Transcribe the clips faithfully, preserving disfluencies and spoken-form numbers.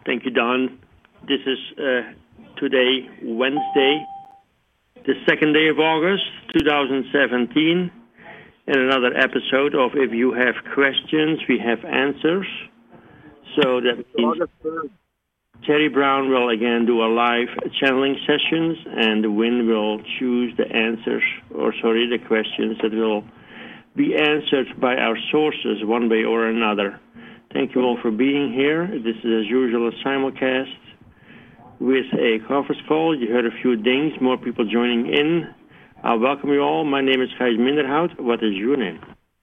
Thank you, Don. This is uh, today, Wednesday, the second day of August, two thousand seventeen, and another episode of If You Have Questions, We Have Answers. So that means Terry Brown will again do a live channeling sessions, and Win will choose the answers, or sorry, the questions that will be answered by our sources one way or another. Thank you all for being here. This is, as usual, a simulcast with a conference call. You heard a few dings, more people joining in. I welcome you all. My name is Gijs Minderhout. What is your name?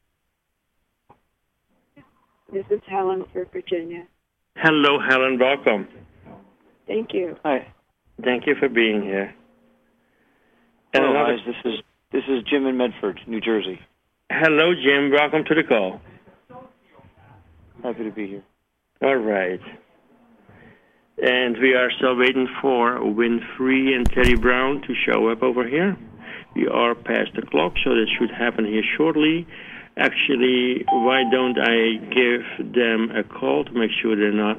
This is Helen for Virginia. Hello, Helen. Welcome. Thank you. Hi. Thank you for being here. And Hello, another... guys. This is this is Jim in Medford, New Jersey. Hello, Jim. Welcome to the call. Happy to be here. All right. And we are still waiting for Winfrey and Terry Brown to show up over here. We are past the clock, so that should happen here shortly. Actually, why don't I give them a call to make sure they're not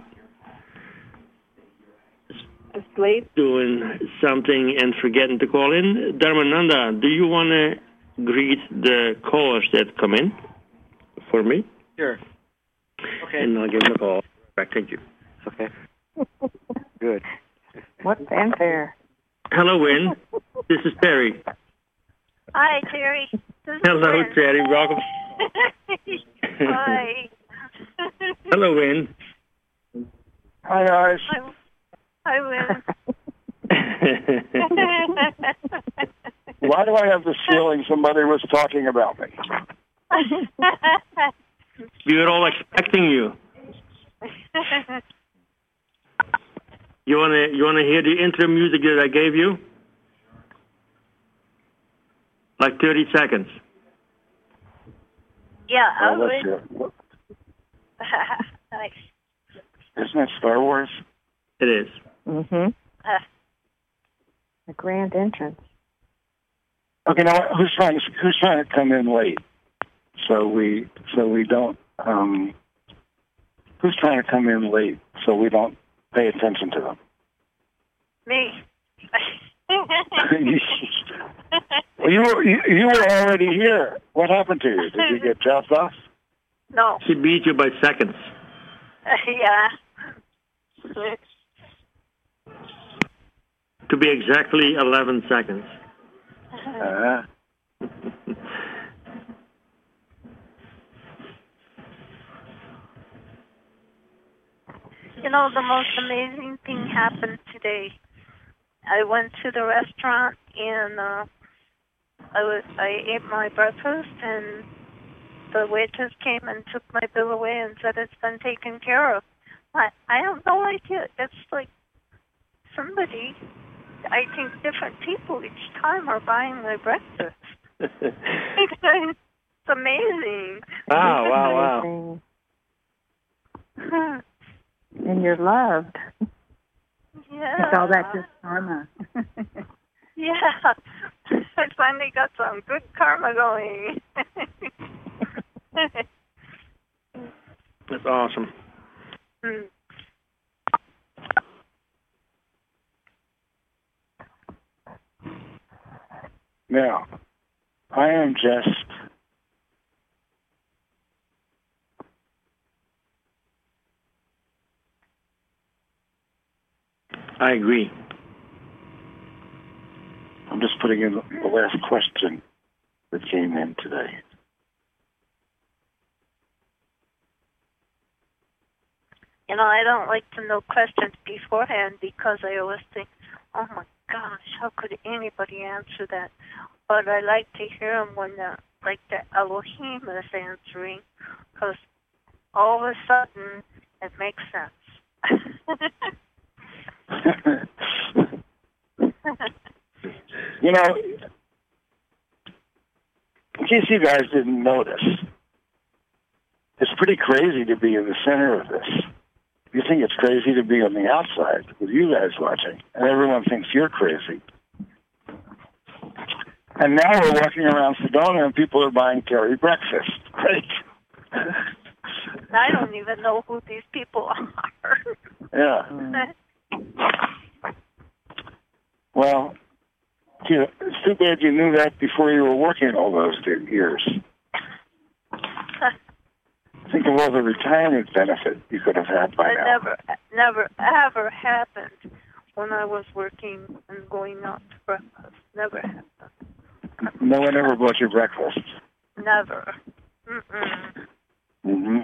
asleep, doing something and forgetting to call in? Dharmananda, do you want to greet the callers that come in for me? Sure. Okay. And I'll give them a call. Back. Thank you. Okay. Good. What fanfare? Hello, Win. This is Terry. Hi, Terry. This is Hello, Win. Terry. Welcome. Hi. Hello, Win. Hi, guys. Hi, Hi Win. Why do I have this feeling somebody was talking about me? We were all expecting you. You wanna you wanna hear the intro music that I gave you? Like thirty seconds. Yeah, I Oh, let's hear would. it. Nice. Isn't it Star Wars? It is. Mm-hmm. Uh, The grand entrance. Okay, now who's trying? Who's trying to come in late? So we so we don't. Um, who's trying to come in late so we don't pay attention to them? me. Well, you were you, you were already here. What happened to you? Did you get dropped off? No. She beat you by seconds. Yeah. To be exactly eleven seconds. Uh, You know, the most amazing thing happened today. I went to the restaurant and uh, I was I ate my breakfast, and the waitress came and took my bill away and said it's been taken care of. I I have no idea. It's like somebody. I think different people each time are buying my breakfast. It's amazing. Wow! Wow! Wow. And you're loved. Yeah. It's all that just karma. Yeah. I finally got some good karma going. That's awesome. Hmm. now, I am just. I agree. I'm just putting in the last question that came in today. You know, I don't like to know questions beforehand because I always think, oh my gosh, how could anybody answer that? But I like to hear them when the, like the Elohim is answering, because all of a sudden it makes sense. You know, in case you guys didn't notice, it's pretty crazy to be in the center of this. You think it's crazy to be on the outside with you guys watching, and everyone thinks you're crazy. And now we're walking around Sedona and people are buying Terry breakfast, right? I don't even know who these people are. Yeah. Mm. Well, you know, it's too bad you knew that before you were working all those years. Think of all the retirement benefit you could have had by It now. never, never, ever happened when I was working and going out to breakfast. Never happened. No one ever bought you breakfast. Never. Mm-mm. Mm-hmm.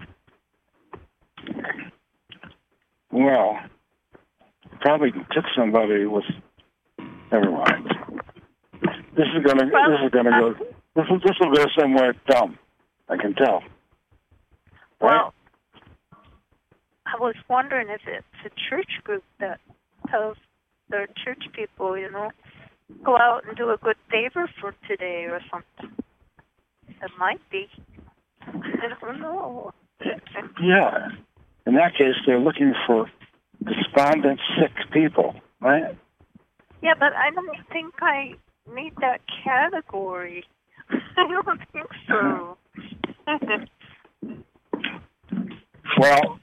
Well, probably took somebody with. Never mind. This is gonna. This is gonna go. This is, this will go somewhere dumb. I can tell. Right? Well, I was wondering if it's a church group that tells their church people, you know, go out and do a good favor for today or something. It might be. I don't know. Yeah. In that case, they're looking for despondent, sick people, right? Yeah, but I don't think I meet that category. I don't think so. Well,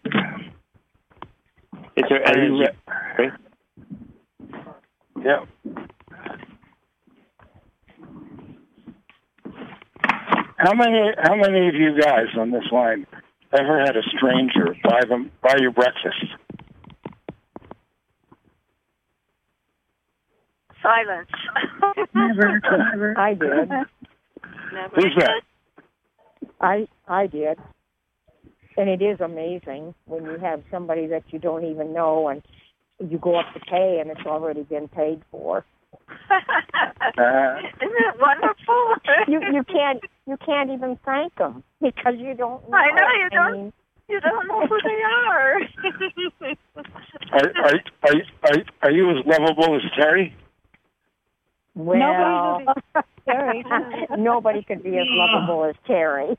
It's your are you energy. re- yeah. How many? How many of you guys on this line ever had a stranger buy them buy your breakfast? Silence. Never, never. I did. Never. Who's that? I I did. And it is amazing when you have somebody that you don't even know and you go up to pay and it's already been paid for. Uh, Isn't it wonderful? You you can't you can't even thank them because you don't know. I know you I don't. mean, You don't know who they are. are, are, are, are, are you as lovable as Terry? well, Terry. nobody could be as lovable as Terry.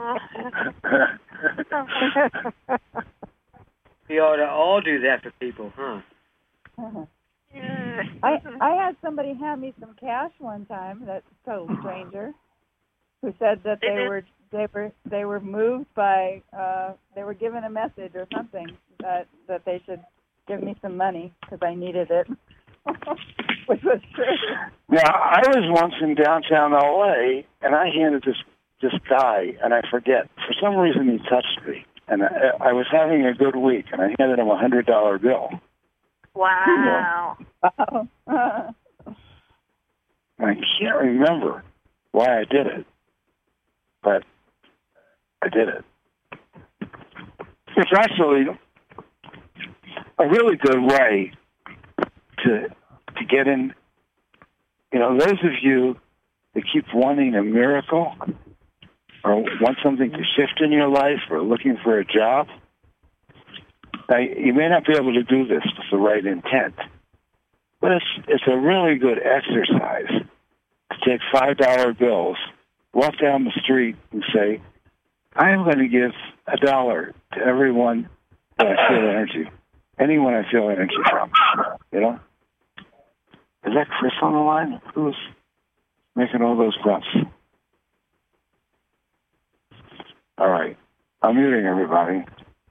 We ought to all do that for people, huh? I I had somebody hand me some cash one time, that total stranger, who said that they were they were they were moved by uh they were given a message or something that that they should give me some money because I needed it, which was true. Now, I was once in downtown L A, and I handed this this guy, and I forget, for some reason he touched me, and I, I was having a good week, and I handed him a hundred dollar bill. Wow. Wow. I can't remember why I did it, but I did it. It's actually a really good way to to get in. You know, those of you that keep wanting a miracle or want something to shift in your life or looking for a job, now, you may not be able to do this with the right intent, but it's it's a really good exercise to take five dollar bills, walk down the street, and say, "I am going to give a dollar to everyone that I feel energy, anyone I feel energy from." You know, is that Chris on the line? Who's making all those grunts? All right, I'm muting everybody.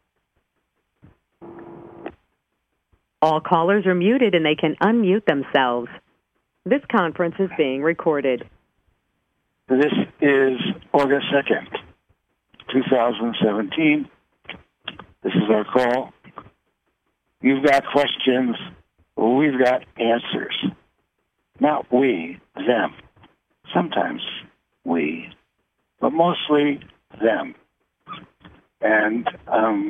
All callers are muted and they can unmute themselves. This conference is being recorded. This is August second, twenty seventeen. This is our call. You've got questions, we've got answers. Not we, them. Sometimes we, but mostly them. And um,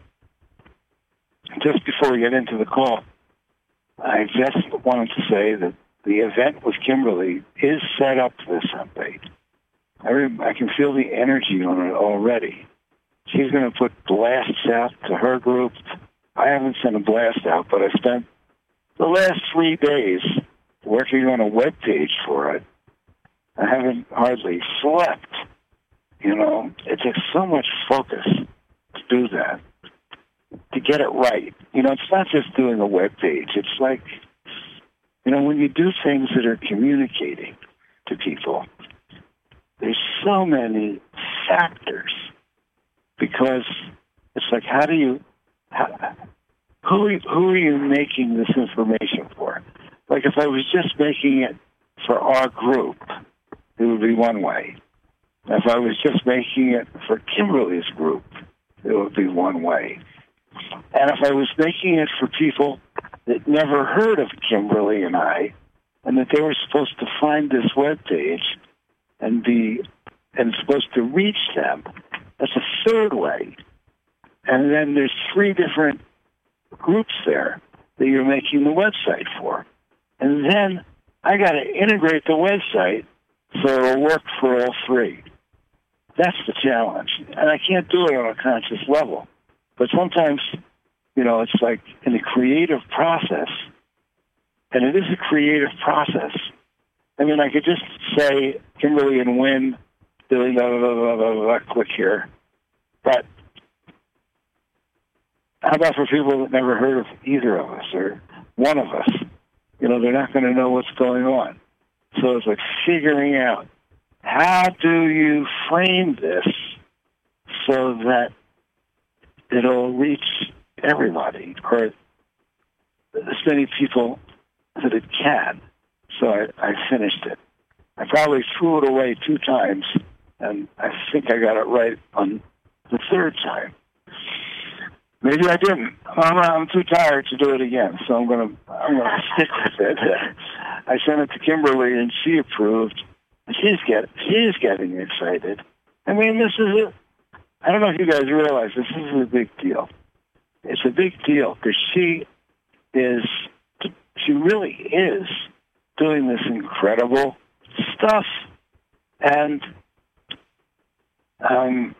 just before we get into the call, I just wanted to say that the event with Kimberly is set up this Sunday. I, re- I can feel the energy on it already. She's going to put blasts out to her group. I haven't sent a blast out, but I spent the last three days working on a web page for it. I haven't hardly slept. You know, it takes so much focus to do that, to get it right. You know, it's not just doing a web page. It's like, you know, when you do things that are communicating to people, there's so many factors because it's like, how do you, how, who who are you making this information for? Like if I was just making it for our group, it would be one way. If I was just making it for Kimberly's group, it would be one way. And if I was making it for people that never heard of Kimberly and I, and that they were supposed to find this webpage and be and supposed to reach them, that's a third way. And then there's three different groups there that you're making the website for. And then I got to integrate the website so it'll work for all three. That's the challenge. And I can't do it on a conscious level. But sometimes, you know, it's like in a creative process, and it is a creative process. I mean, I could just say Kimberly and Wynn, doing blah, blah, blah, blah, blah, blah, click here. But how about for people that never heard of either of us or one of us? You know, they're not going to know what's going on. So it's like figuring out, how do you frame this so that it'll reach everybody or as many people that it can? So I, I finished it. I probably threw it away two times, and I think I got it right on the third time. Maybe I didn't. I'm, I'm too tired to do it again, so I'm gonna I'm gonna stick with it. I sent it to Kimberly, and she approved. She's get she's getting excited. I mean, this is a. I don't know if you guys realize this is a big deal. It's a big deal because she is. She really is doing this incredible stuff, and um,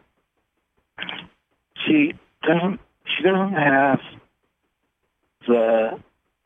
she doesn't. She doesn't have the.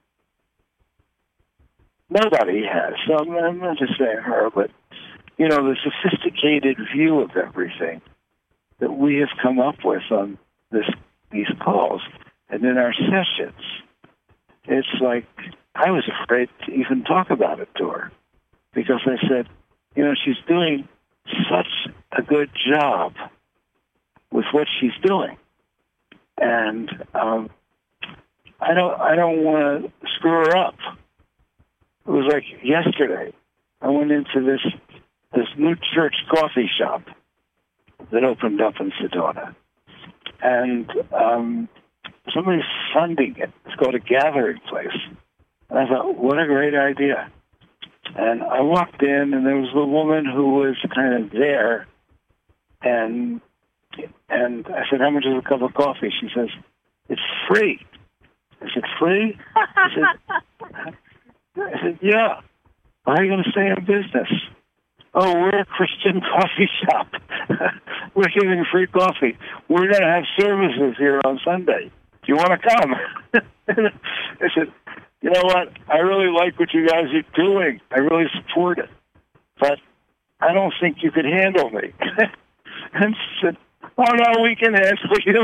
Nobody has. So I'm, I'm not just saying her, but you know, the sophisticated view of everything that we have come up with on this these calls and in our sessions. It's like I was afraid to even talk about it to her because I said, you know, she's doing such a good job with what she's doing. And um, I don't, I don't want to screw her up. It was like yesterday. I went into this this new church coffee shop that opened up in Sedona, and um, somebody's funding it. It's called a gathering place. And I thought, what a great idea! And I walked in, and there was a woman who was kind of there, and. And I said, how much is a cup of coffee? She says, it's free. I said, free? I said, I said, yeah. How are you going to stay in business? Oh, we're a Christian coffee shop. We're giving free coffee. We're going to have services here on Sunday. Do you want to come? I said, you know what? I really like what you guys are doing. I really support it. But I don't think you could handle me. And she said, oh, no, we can handle you.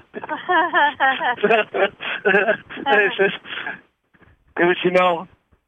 I said, but you know,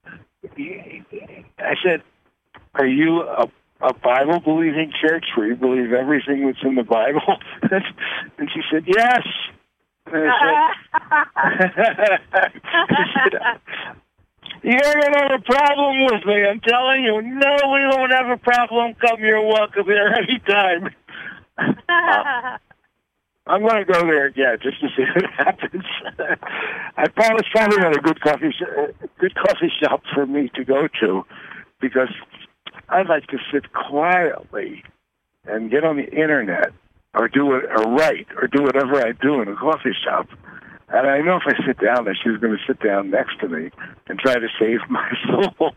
I said, are you a, a Bible-believing church where you believe everything that's in the Bible? And she said, yes. And I said, I said, you're going to have a problem with me, I'm telling you. No, we won't have a problem. Come, you're welcome here anytime. Uh, I'm going to go there again just to see what happens. I promise probably not a good coffee sh- good coffee shop for me to go to because I'd like to sit quietly and get on the internet or do it or write or do whatever I do in a coffee shop. And I know if I sit down that she's going to sit down next to me and try to save my soul.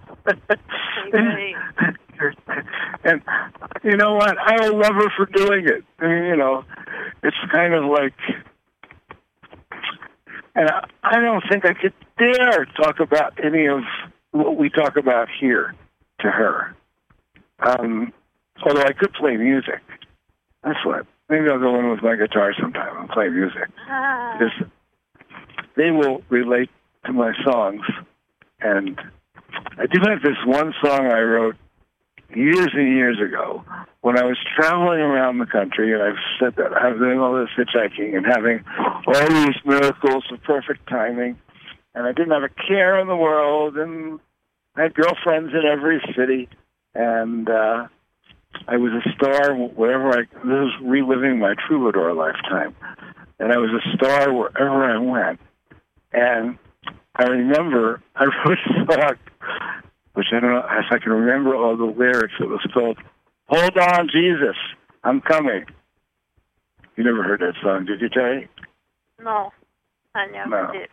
And you know what? I will love her for doing it. I mean, you know, it's kind of like, and I, I don't think I could dare talk about any of what we talk about here to her. Um, although I could play music. That's what. Maybe I'll go in with my guitar sometime and play music. Because they will relate to my songs. And I do have this one song I wrote years and years ago, when I was traveling around the country, and I've said that, I was doing all this hitchhiking and having all these miracles of perfect timing, and I didn't have a care in the world, and I had girlfriends in every city, and uh, I was a star wherever I, this was reliving my troubadour lifetime, and I was a star wherever I went. And I remember I wrote a song, which I don't know if I can remember all the lyrics. It was called, "Hold On, Jesus, I'm Coming." You never heard that song, did you, Terry? No, I never No. did.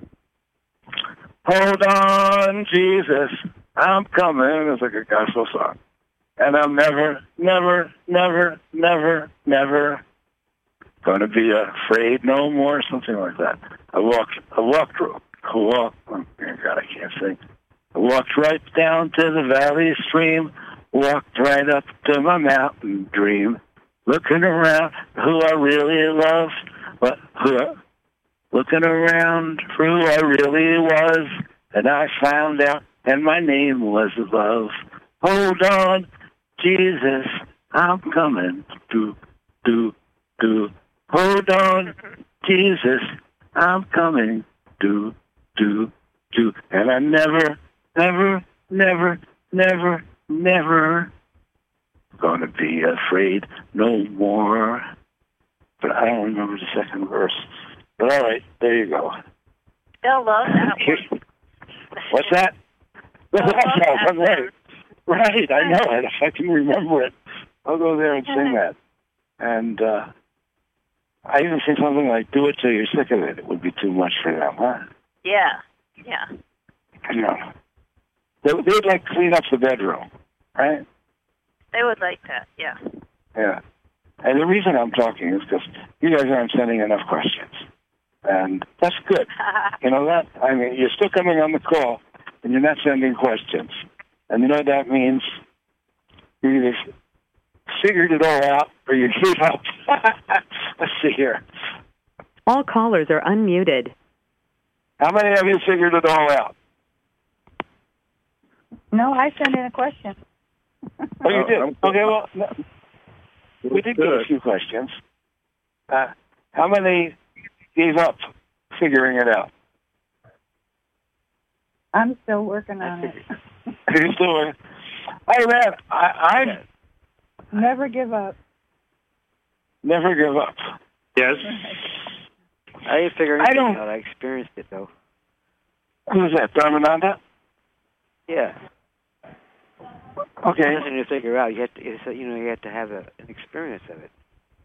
Hold on, Jesus, I'm coming. It's like a gospel song. And I'm never, never, never, never, never going to be afraid no more, something like that. I walked, I walked, I walked, oh God, I can't sing. I walked right down to the valley stream, walked right up to my mountain dream, looking around who I really love, but who I, looking around for who I really was, and I found out, and my name was above. Hold on, Jesus, I'm coming. Do, do, do. Hold on, Jesus, I'm coming. Do, do, do. And I never, never, never, never, never gonna be afraid no more. But I don't remember the second verse. But all right, there you go. They'll love that one. What's that? I love that I'm right. Right, I know it. If I can remember it, I'll go there and sing that. And uh, I even say something like, "Do it till you're sick of it." It would be too much for them, huh? Yeah, yeah. You know, they, they'd like clean up the bedroom, right? They would like that, yeah. Yeah. And the reason I'm talking is because you guys aren't sending enough questions. And that's good. You know that? I mean, you're still coming on the call, and you're not sending questions. And you know what that means? You either figured it all out, or you gave up. Let's see here. All callers are unmuted. How many of you figured it all out? No, I sent in a question. Oh, you did? Okay, well, no. We did get a few questions. Uh, how many gave up figuring it out? I'm still working on it. You're still working? Hey, man, I, I Never give up. never give up. Yes. I didn't figure I anything don't- out. I experienced it, though. Who's that, Dharmananda? Yeah. Okay. There's nothing to figure out. You have to, it's, you know, you have to have a, an experience of it.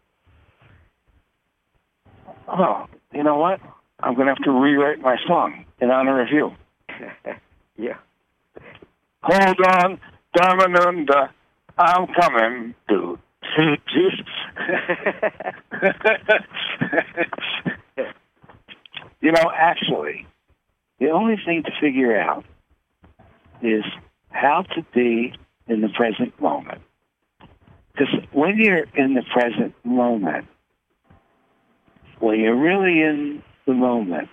Oh, you know what? I'm going to have to rewrite my song in honor of you. Yeah. Hold on, Dharmananda, I'm coming to. You know, actually, the only thing to figure out is how to be in the present moment. Because when you're in the present moment, when you're really in the moment,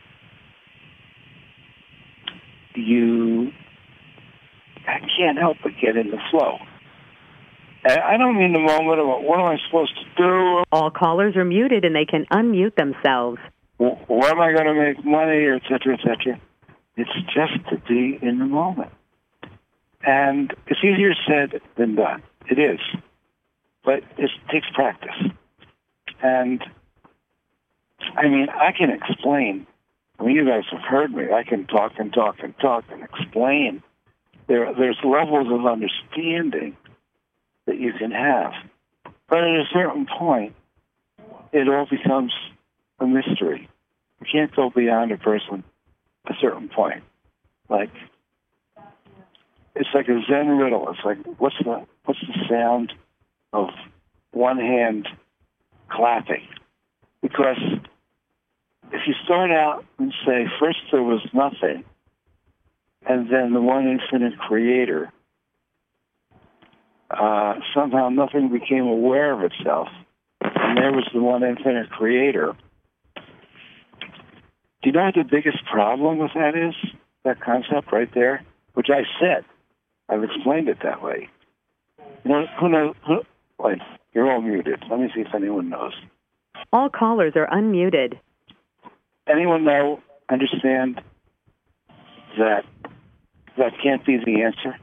you I can't help but get in the flow. And I don't mean the moment of what am I supposed to do? All callers are muted and they can unmute themselves. Where am I going to make money, et cetera, et cetera? It's just to be in the moment. And it's easier said than done. It is. But it takes practice. And, I mean, I can explain. I mean, you guys have heard me. I can talk and talk and talk and explain. There, there's levels of understanding that you can have. But at a certain point, it all becomes a mystery. You can't go beyond a person a certain point. Like, it's like a Zen riddle. It's like, what's the what's the sound of one hand clapping? Because if you start out and say, first there was nothing, and then the one infinite creator, uh, somehow nothing became aware of itself, and there was the one infinite creator. Do you know what the biggest problem with that is? That concept right there, which I said. I've explained it that way. You know, who knows? Who, wait, you're all muted. Let me see if anyone knows. All callers are unmuted. Anyone know, understand that that can't be the answer?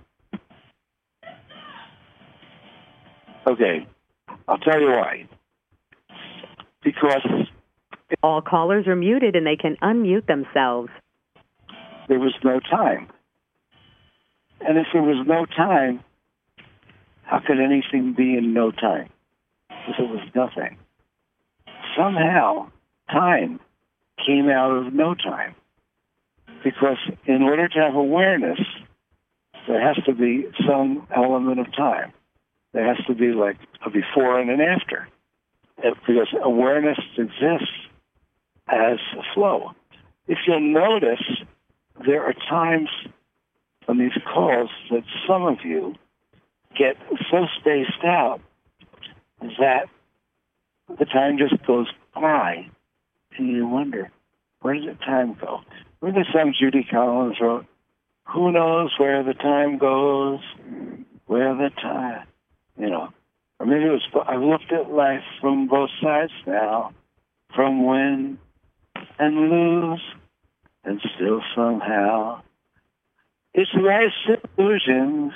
Okay, I'll tell you why. Because all callers are muted and they can unmute themselves. There was no time. And if there was no time, how could anything be in no time? Because it was nothing. Somehow, time came out of no time. Because in order to have awareness, there has to be some element of time. There has to be like a before and an after. Because awareness exists as a flow. If you'll notice, there are times on these calls that some of you get so spaced out that the time just goes by, and you wonder, where did the time go? Remember the song Judy Collins wrote, who knows where the time goes, where the time, you know. Or maybe it was, I've looked at life from both sides now, from win and lose, and still somehow it's life's illusions.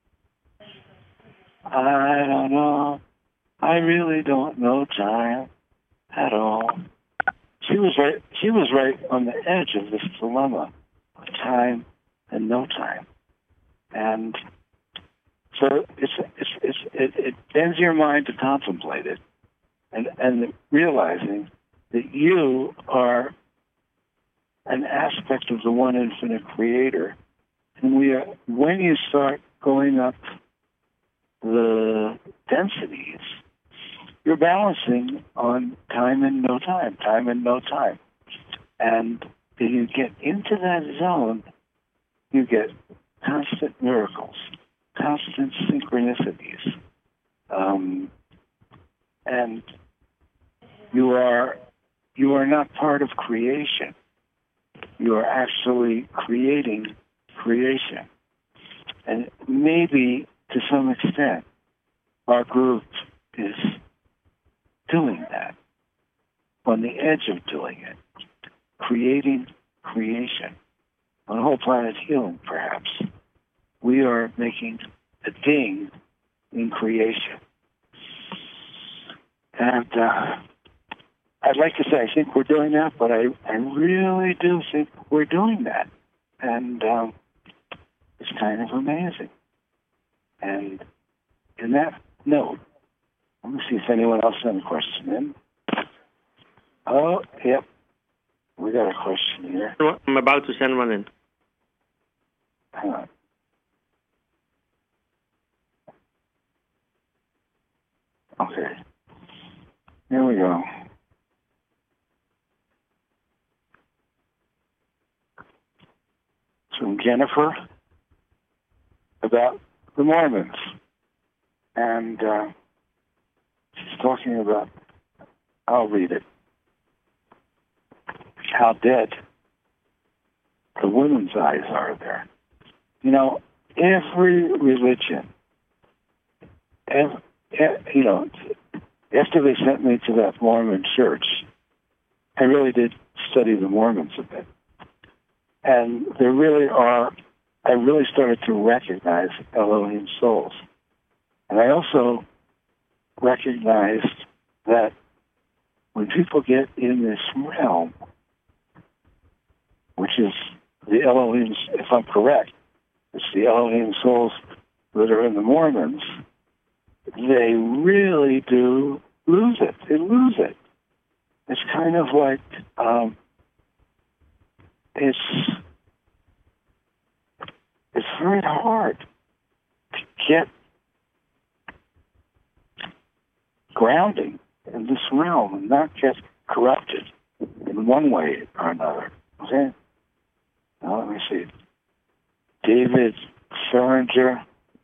I don't know. I really don't know time at all. She was right. She was right on the edge of this dilemma of time and no time, and so it's it's it's it, it bends your mind to contemplate it, and and realizing that you are an aspect of the one infinite creator. And we are, when you start going up the densities, you're balancing on time and no time, time and no time. And if you get into that zone, you get constant miracles, constant synchronicities. Um, and you are you are not part of creation. You are actually creating creation. And maybe, to some extent, our group is doing that, on the edge of doing it, creating creation. On whole planet healing, perhaps, we are making a ding in creation. And uh, I'd like to say I think we're doing that, but I, I really do think we're doing that. And um, it's kind of amazing. And in that note, let me see if anyone else has a question in. Oh, yep. We got a question here. I'm about to send one in. Hang on. Okay. Here we go. From Jennifer about the Mormons. And uh, she's talking about, I'll read it, how dead the women's eyes are there. You know, every religion, every, you know, after they sent me to that Mormon church, I really did study the Mormons a bit. And there really are, I really started to recognize Elohim souls. And I also recognized that when people get in this realm, which is the Elohim, if I'm correct, it's the Elohim souls that are in the Mormons, they really do lose it. They lose it. It's kind of like, um, it's, it's very hard to get grounding in this realm and not get corrupted in one way or another. Okay? Now let me see. David Feringer.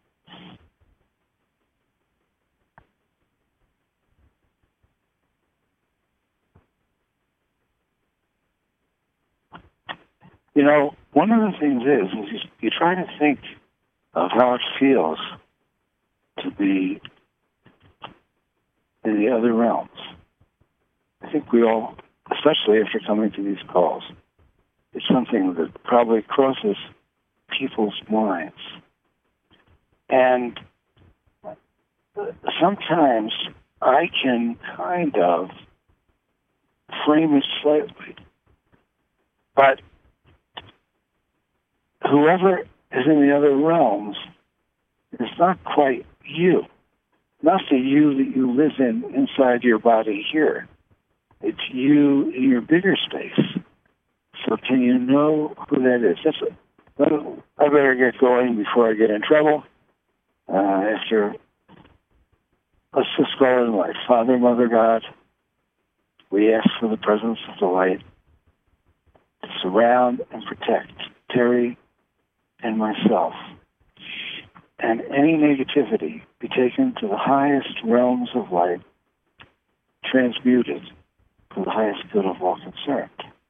You know, one of the things is, is you, you try to think of how it feels to be in the other realms. I think we all, especially after coming to these calls, it's something that probably crosses people's minds. And sometimes I can kind of frame it slightly. But whoever is in the other realms is not quite you. Not the you that you live in inside your body here. It's you in your bigger space. So can you know who that is? That's a, well, I better get going before I get in trouble. Uh, after, let's just go in like Father, Mother, God, we ask for the presence of the light to surround and protect Terry and myself. And any negativity be taken to the highest realms of light, transmuted for the highest good of all concerned.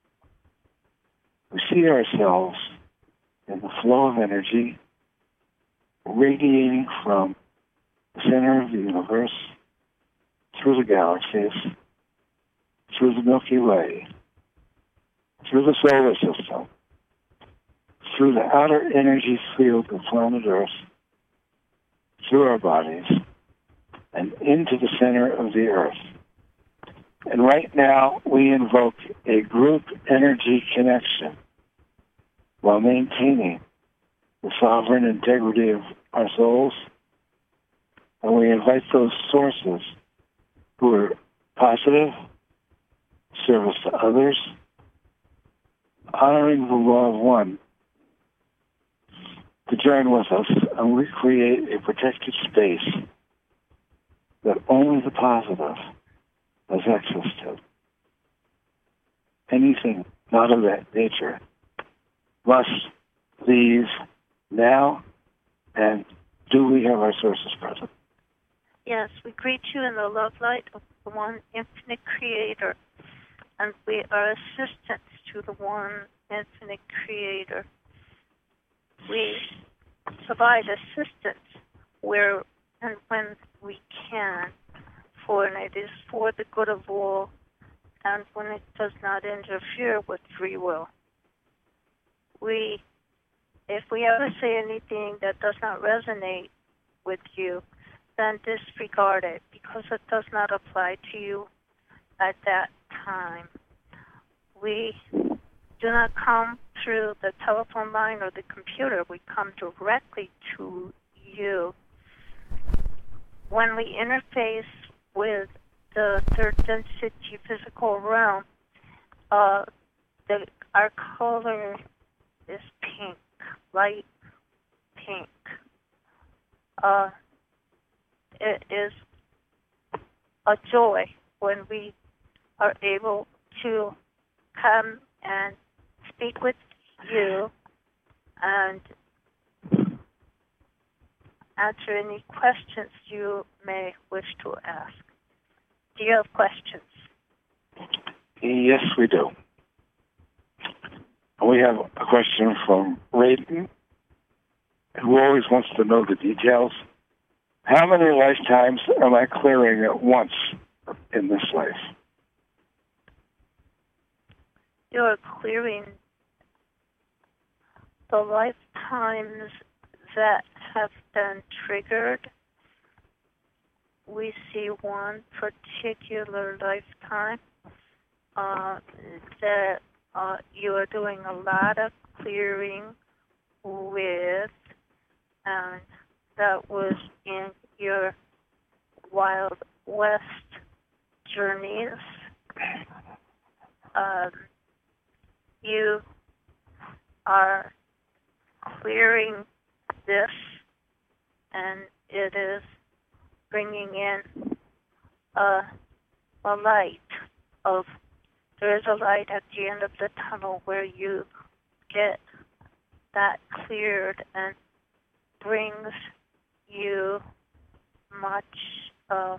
We see ourselves in the flow of energy radiating from the center of the universe, through the galaxies, through the Milky Way, through the solar system, through the outer energy field of planet Earth, through our bodies, and into the center of the Earth. And right now, we invoke a group energy connection while maintaining the sovereign integrity of our souls. And we invite those sources who are positive, service to others, honoring the law of one, to join with us, and we create a protected space that only the positive has access to. Anything not of that nature must leave now. And do we have our sources present? Yes, we greet you in the love light of the one infinite creator, and we are assistants to the one infinite creator. We provide assistance where and when we can, for and it is for the good of all, and when it does not interfere with free will. We, if we ever say anything that does not resonate with you, then disregard it, because it does not apply to you at that time. We do not come through the telephone line or the computer. We come directly to you. When we interface with the third density physical realm, uh, the, our color is pink, light pink. Uh, it is a joy when we are able to come and speak with you and answer any questions you may wish to ask. Do you have questions? Yes, we do. We have a question from Raiden, who always wants to know the details. How many lifetimes am I clearing at once in this life? You're clearing the lifetimes that have been triggered. We see one particular lifetime uh, that uh, you are doing a lot of clearing with, and that was in your Wild West journeys. Um, you are clearing this, and it is bringing in a, a light of, there is a light at the end of the tunnel where you get that cleared and brings you much uh,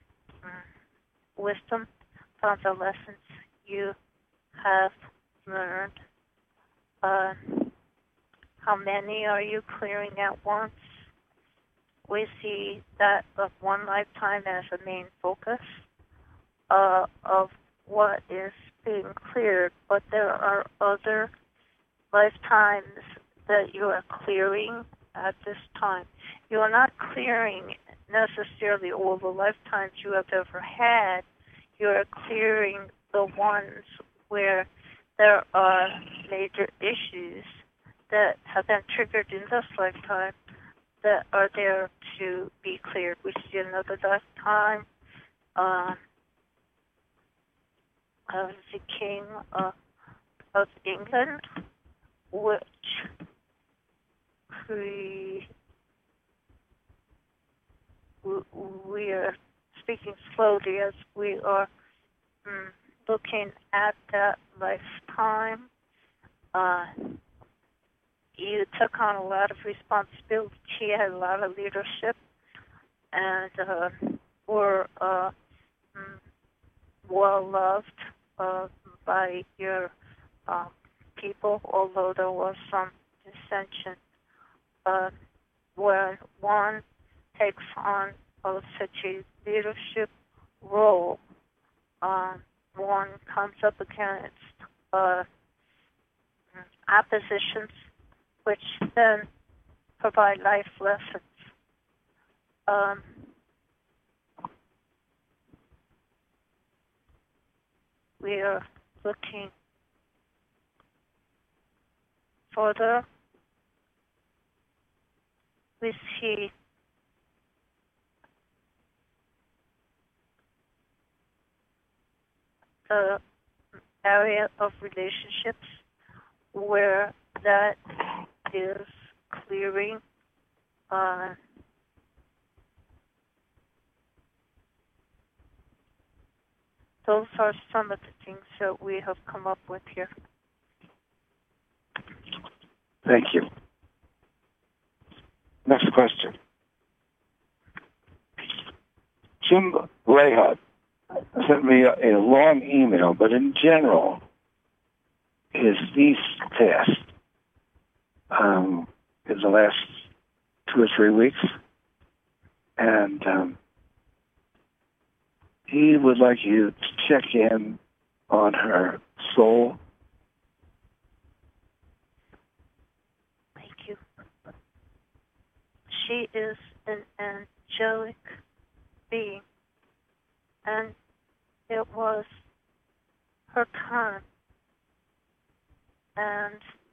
wisdom from the lessons you have learned. Uh, how many are you clearing at once? we see that of one lifetime as a main focus uh, of what is being cleared, but there are other lifetimes that you are clearing at this time. You are not clearing necessarily all the lifetimes you have ever had. You are clearing the ones where there are major issues that have been triggered in this lifetime that are there to be cleared. We see another lifetime uh, of the King uh, of England, which we, we are speaking slowly as we are mm, looking at that lifetime. Uh, you took on a lot of responsibility, had a lot of leadership, and uh, were uh, mm, well loved uh, by your uh, people, although there was some dissension. Uh, when one takes on uh, such a leadership role, uh, one comes up against uh, oppositions, which then provide life lessons. Um, we are looking further. We see the area of relationships where that is clearing. Uh, those are some of the things that we have come up with here. Thank you. Next question. Jim Lehut sent me a, a long email, but in general, his niece passed um, in the last two or three weeks, and um, he would like you to check in on her soul. Thank you. She is an angelic being, and it was her time, and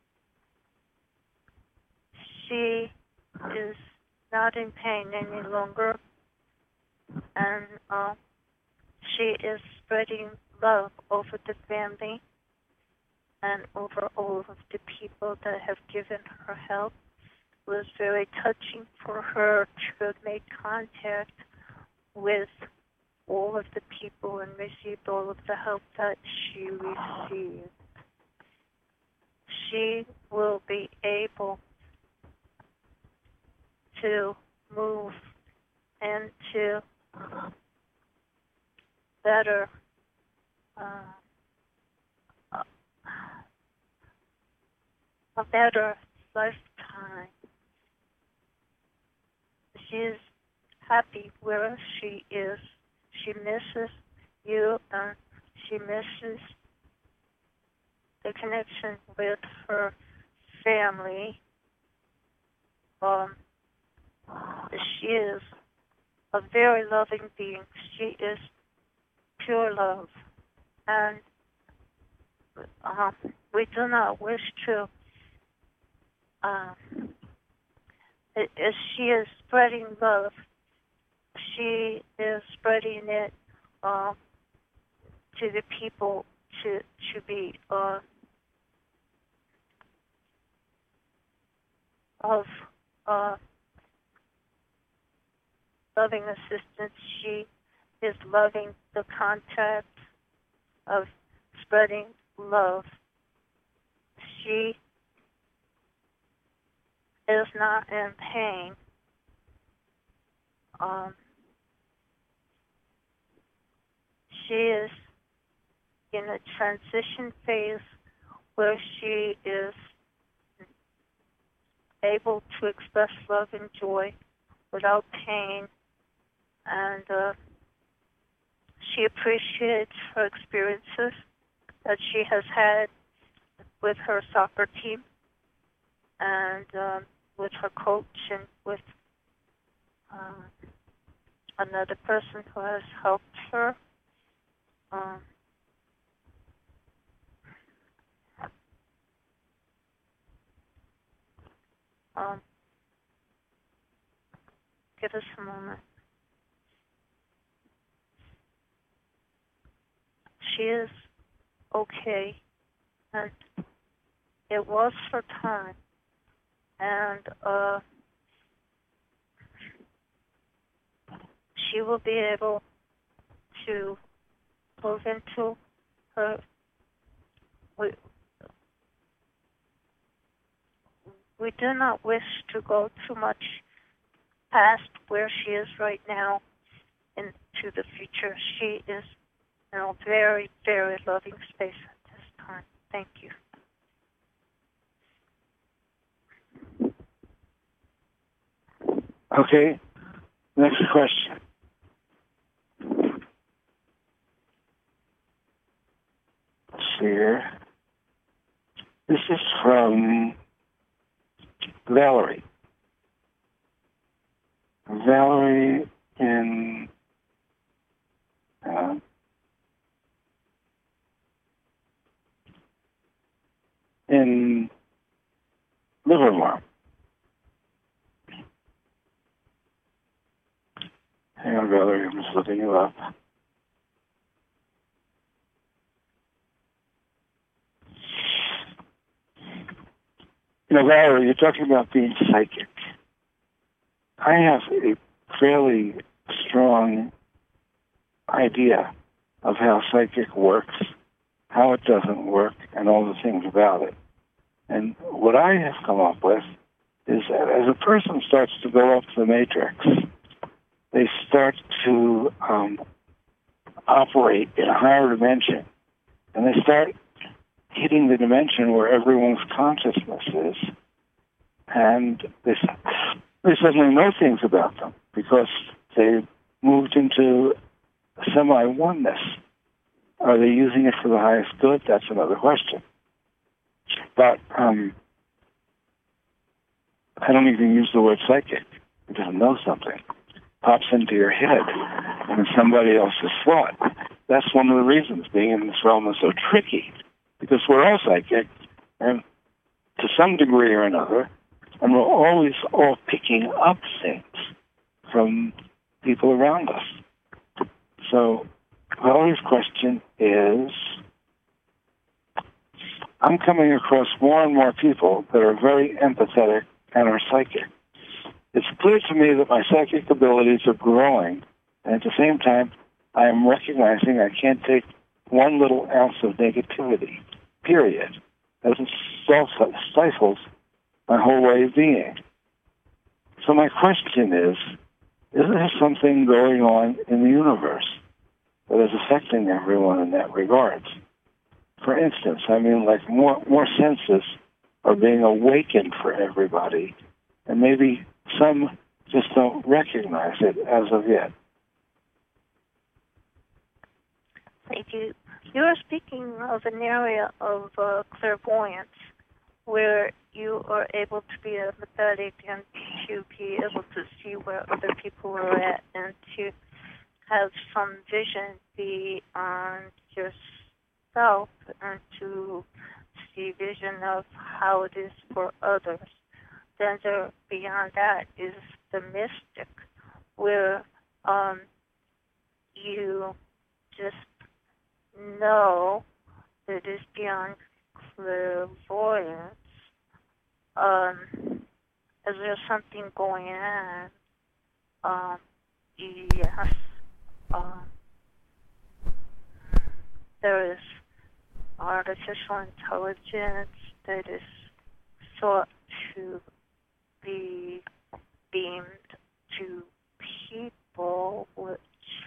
she is not in pain any longer, and uh, she is spreading love over the family and over all of the people that have given her help. It was very touching for her to make contact with all of the people and received all of the help that she received. She will be able to move into better uh, a better lifetime. She is happy where she is. She misses you, and she misses the connection with her family. Um, she is a very loving being. She is pure love, and uh, we do not wish to. Uh, as she is spreading love, she is spreading it uh, to the people to to be uh, of uh, loving assistance. She is loving the contact of spreading love. She is not in pain. Um, she is in a transition phase where she is able to express love and joy without pain, and uh, she appreciates her experiences that she has had with her soccer team and um, with her coach and with uh, another person who has helped her. Um, um, give us a moment. She is okay, and it was her time, and uh, she will be able to move into her. We, we do not wish to go too much past where she is right now into the future. She is in a very, very loving space at this time. Thank you. Okay, next question. Let's see here. This is from Valerie. Valerie in uh, in Livermore. Hang on, Valerie, I'm just looking you up. You know, Valerie, you're talking about being psychic. I have a fairly strong idea of how psychic works, how it doesn't work, and all the things about it. And what I have come up with is that as a person starts to go up the matrix, they start to um, operate in a higher dimension, and they start hitting the dimension where everyone's consciousness is, and they, they suddenly know things about them because they moved into semi-oneness. Are they using it for the highest good? That's another question. But um, I don't even use the word psychic. You just know something. Pops into your head and it's somebody else's thought. That's one of the reasons being in this realm is so tricky, because we're all psychic, and to some degree or another, and we're always all picking up things from people around us. So Valerie's question is, I'm coming across more and more people that are very empathetic and are psychic. It's clear to me that my psychic abilities are growing, and at the same time, I am recognizing I can't take one little ounce of negativity, period, as it stifles my whole way of being. So my question is, is there something going on in the universe that is affecting everyone in that regard? For instance, I mean, like more, more senses are being awakened for everybody, and maybe some just don't recognize it as of yet. Thank you. You are speaking of an area of uh, clairvoyance where you are able to be empathetic and to be able to see where other people are at and to have some vision beyond yourself and to see vision of how it is for others. Then there, beyond that is the mystic, where um, you just know that it is beyond clairvoyance. Um, is there something going on? Um, yes. Um, there is artificial intelligence that is sought to be beamed to people, which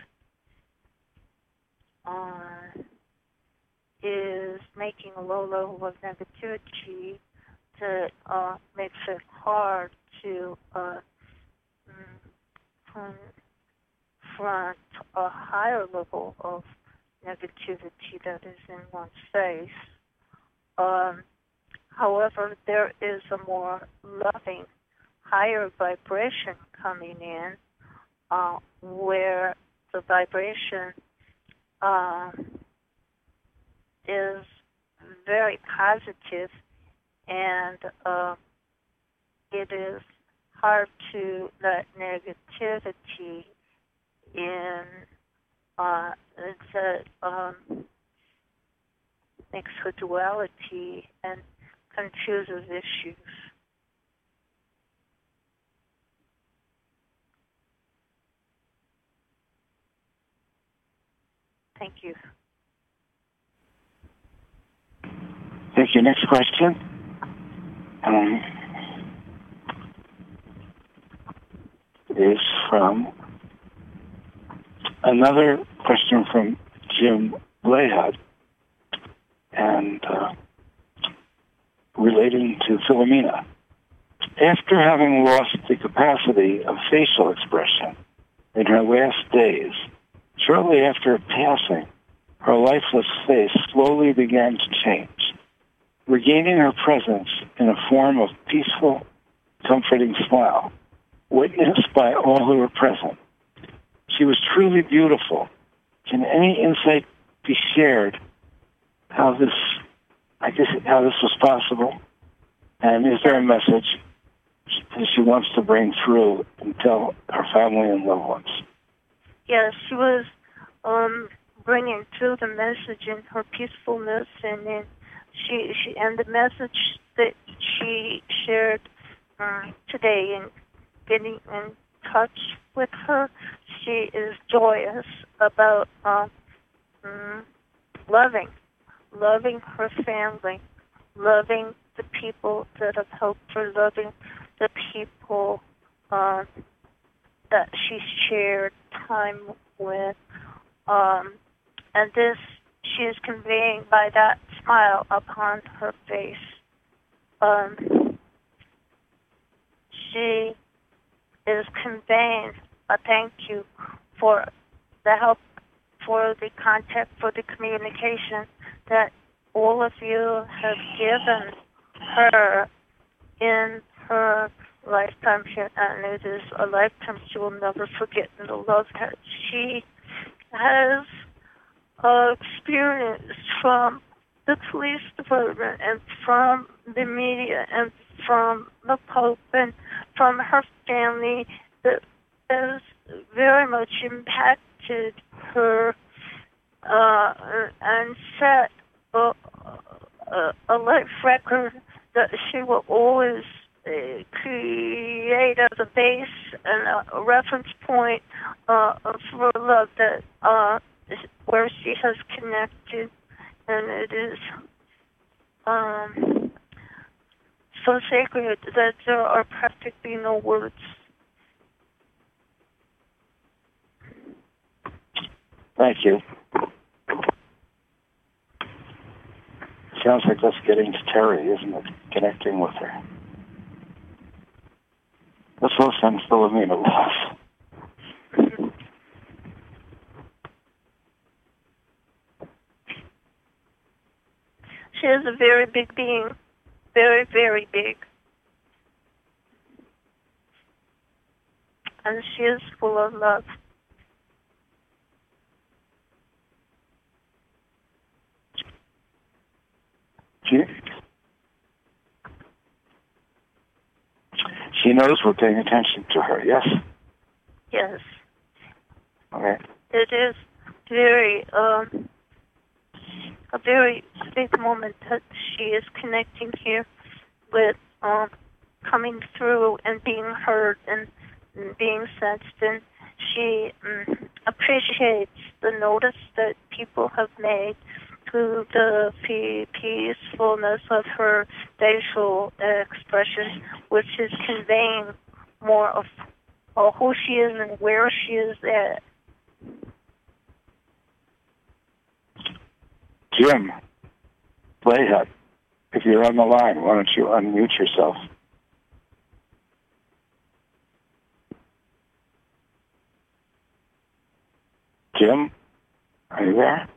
uh, is making a low level of negativity that uh, makes it hard to uh, confront a higher level of negativity that is in one's face. Um, however, there is a more loving, higher vibration coming in, uh, where the vibration uh, is very positive, and uh, it is hard to let negativity in. Uh, it's a um, makes for duality and confuses issues. Thank you. Thank you. Next question. Um, is from another question from Jim Blayhut, and uh, relating to Philomena. After having lost the capacity of facial expression in her last days, shortly after her passing, her lifeless face slowly began to change, regaining her presence in a form of peaceful, comforting smile, witnessed by all who were present. She was truly beautiful. Can any insight be shared how this, I guess, how this was possible? And is there a message that she wants to bring through and tell her family and loved ones? Yes, she was um, bringing through the message in her peacefulness, and in she, she and the message that she shared uh, today, and getting in touch with her. She is joyous about uh, mm, loving, loving her family, loving the people that have helped her, loving the people uh, that she shared time with. Um, and this she is conveying by that smile upon her face. Um, she is conveying a thank you for the help, for the contact, for the communication that all of you have given her in her lifetime here, and it is a lifetime she will never forget, and the love that she has uh, experienced from the police department and from the media and from the Pope and from her family that has very much impacted her uh, and set a, a, a life record that she will always uh, create as a base and a, a reference point uh, for love that uh, where she has connected, and it is um, so sacred that there are practically no words. Thank you. Sounds like that's getting to Terry, isn't it? Connecting with her. Let's listen to Philomena love. She is a very big being. Very, very big. And she is full of love. She, she knows we're paying attention to her, yes? Yes. Okay. It is very, um, a very big moment that she is connecting here with, um, coming through and being heard and, and being sensed. And she um, appreciates the notice that people have made to the peacefulness of her facial expression, which is conveying more of uh, who she is and where she is at. Jim Blayhut, if you're on the line, why don't you unmute yourself? Jim, are you there?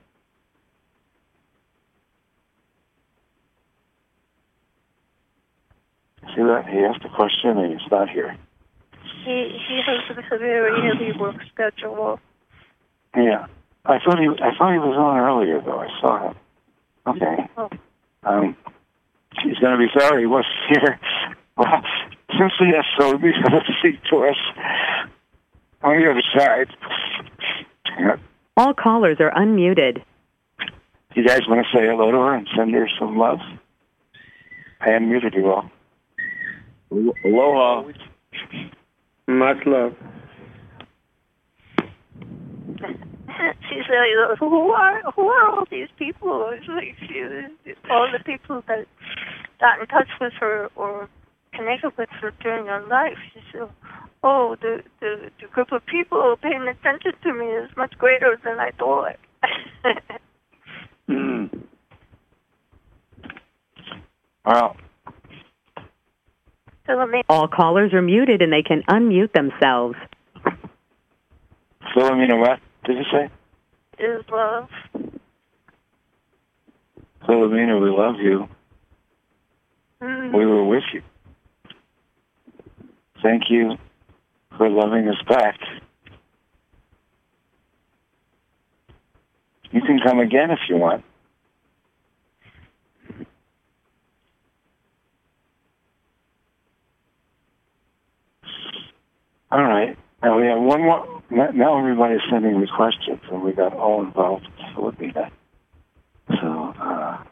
See that? He asked a question and he's not here. He he has a very heavy work schedule. Yeah. I thought he I thought he was on earlier, though. I saw him. Okay. Oh. Um, he's going to be sorry he wasn't here. Well, since he has so he's going to speak to us on the other side. Yeah. All callers are unmuted. You guys want to say hello to her and send her some love? I unmuted you all. Aloha. Much love. She's like, who are who are all these people? It's like she, all the people that got in touch with her or connected with her during her life. She said, oh, the, the the group of people paying attention to me is much greater than I thought. mm. Well. All callers are muted and they can unmute themselves. Philomena, what did you say? Is love. Philomena, we love you. Mm-hmm. We were with you. Thank you for loving us back. You can come again if you want. All right. Now we have one more. Now everybody's sending me questions, and we got all involved with Philomena. So uh,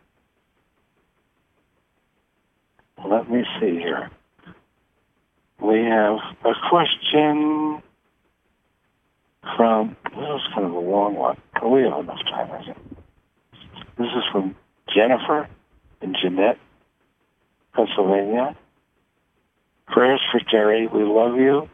let me see here. We have a question from. This is kind of a long one. But we have enough time, I think. This is from Jennifer in Jeanette, Pennsylvania. Prayers for Terry. We love you.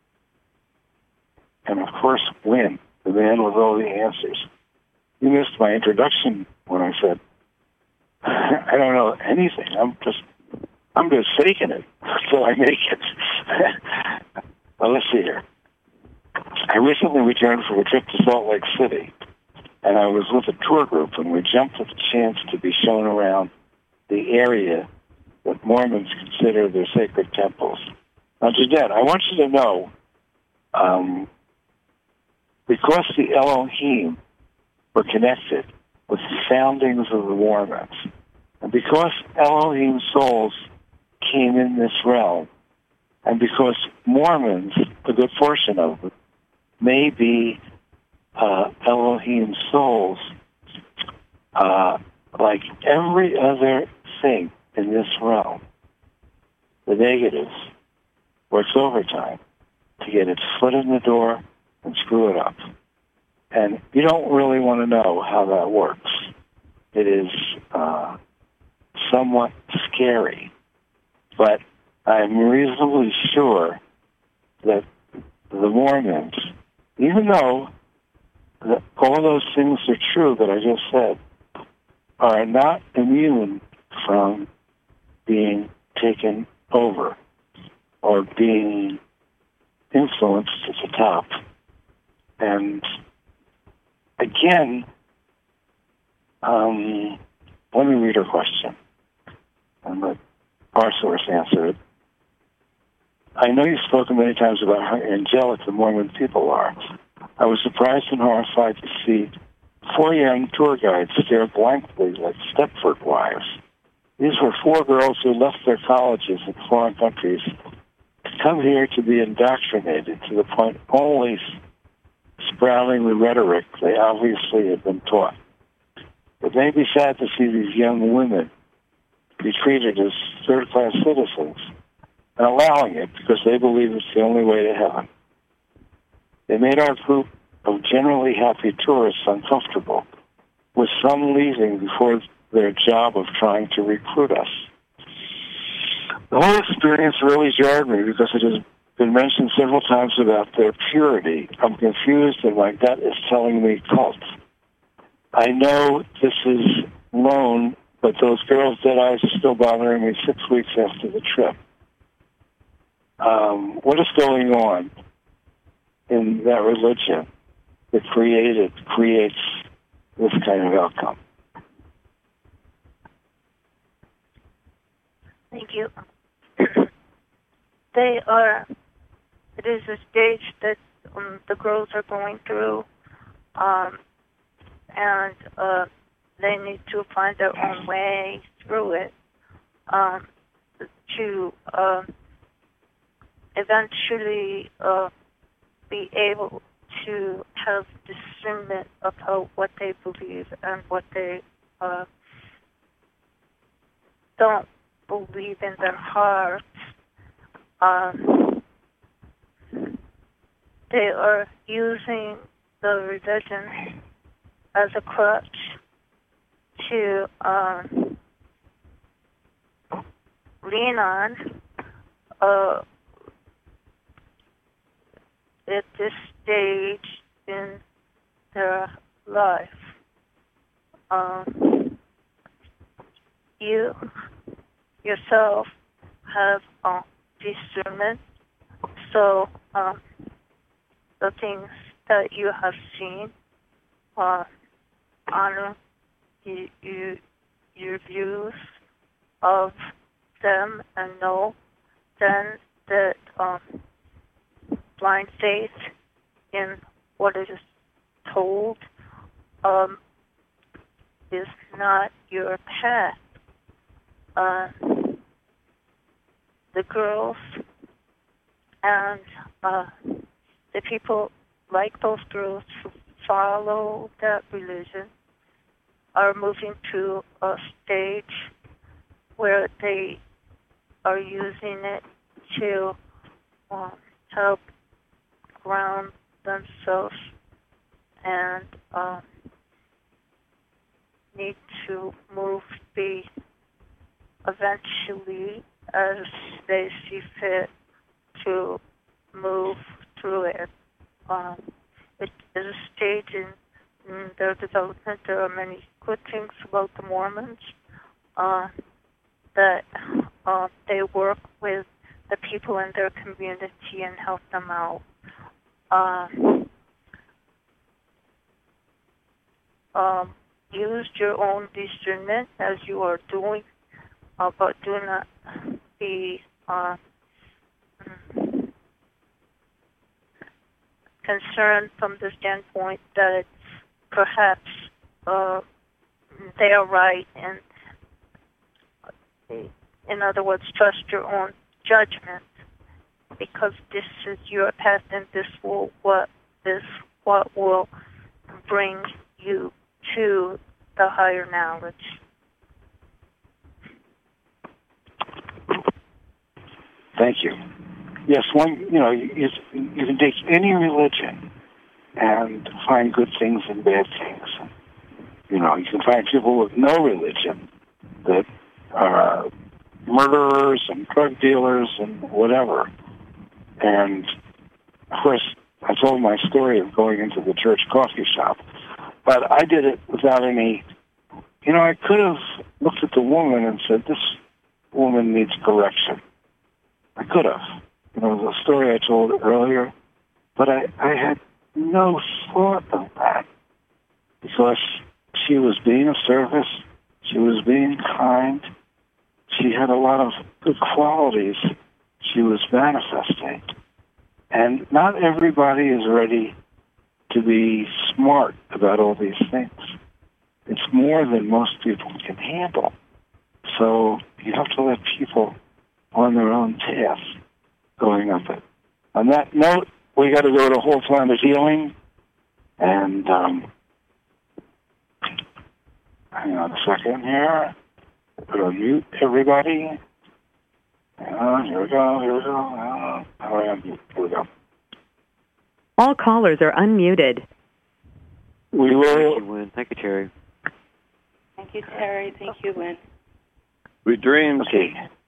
And, of course, Win, the man with all the answers. You missed my introduction when I said, I don't know anything. I'm just I'm just faking it until I make it. Well, let's see here. I recently returned from a trip to Salt Lake City, and I was with a tour group, and we jumped at the chance to be shown around the area that Mormons consider their sacred temples. Now, Jeanette, I want you to know, um, because the Elohim were connected with the foundings of the Mormons, and because Elohim souls came in this realm, and because Mormons, a good portion of them, may be uh, Elohim souls, uh, like every other thing in this realm, the negatives works overtime to get its foot in the door and screw it up. And you don't really want to know how that works. It is uh, somewhat scary, but I'm reasonably sure that the Mormons, even though that all those things are true that I just said, are not immune from being taken over or being influenced at the top. And again, um, let me read her question and let our source answer it. I know you've spoken many times about how angelic the Mormon people are. I was surprised and horrified to see four young tour guides stare blankly like Stepford wives. These were four girls who left their colleges in foreign countries to come here to be indoctrinated to the point only sprouting the rhetoric they obviously had been taught. It may be sad to see these young women be treated as third-class citizens and allowing it because they believe it's the only way to heaven. They made our group of generally happy tourists uncomfortable, with some leaving before their job of trying to recruit us. The whole experience really jarred me because it has been mentioned several times about their purity. I'm confused and my gut is telling me cult. I know this is known, but those girls' dead eyes are still bothering me six weeks after the trip. Um, what is going on in that religion that created creates this kind of outcome. Thank you. They are, it is a stage that um, the girls are going through, um, and uh, they need to find their own way through it um, to uh, eventually uh, be able to have discernment about what they believe and what they uh, don't believe in their hearts. Um, they are using the religion as a crutch to um, lean on uh, at this stage in their life. Um, you yourself have uh, discernment, so um, the things that you have seen, uh, honor you, you, your views of them, and know then that um, blind faith in what is told um, is not your path. Uh, the girls and uh, the people like those girls who follow that religion are moving to a stage where they are using it to uh, help ground themselves and uh, need to move the eventually as they see fit to move through it. Um, it is a stage in, in their development. There are many good things about the Mormons, uh, that uh, they work with the people in their community and help them out. Uh, um, use your own discernment as you are doing, uh, but do not be uh, concerned from the standpoint that perhaps uh, they are right, and in other words, trust your own judgment, because this is your path, and this will what this what will bring you to the higher knowledge. Thank you. Yes, one, you know, you, you can take any religion and find good things and bad things. You know, you can find people with no religion that are murderers and drug dealers and whatever. And, of course, I told my story of going into the church coffee shop, but I did it without any, you know, I could have looked at the woman and said, this woman needs correction. I could have. You know, the story I told earlier, but I, I had no thought of that because she was being of service, she was being kind, she had a lot of good qualities she was manifesting. And not everybody is ready to be smart about all these things. It's more than most people can handle. So you have to let people on their own path going up it. On that note, we got to go to Whole Planet Healing. And um, hang on a second here. We'll mute everybody. Uh, here we go, here we go. Uh, how I unmute? Here we go. All callers are unmuted. We will. Thank you, Wynn. Thank you, Terry. Thank you, Terry. Thank you, Wynn. Sweet dreams. Okay.